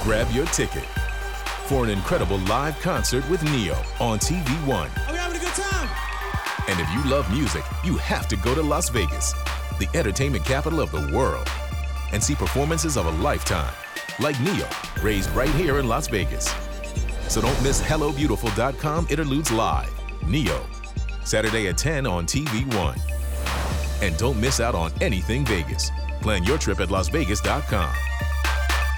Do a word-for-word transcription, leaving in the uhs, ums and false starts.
grab your ticket for an incredible live concert with Neo on T V One. Are we having a good time? And if you love music, you have to go to Las Vegas, the entertainment capital of the world, and see performances of a lifetime, like Neo, raised right here in Las Vegas. So don't miss Hello Beautiful dot com Interludes Live, Neo, Saturday at ten on T V One. And don't miss out on anything Vegas. Plan your trip at Las Vegas dot com.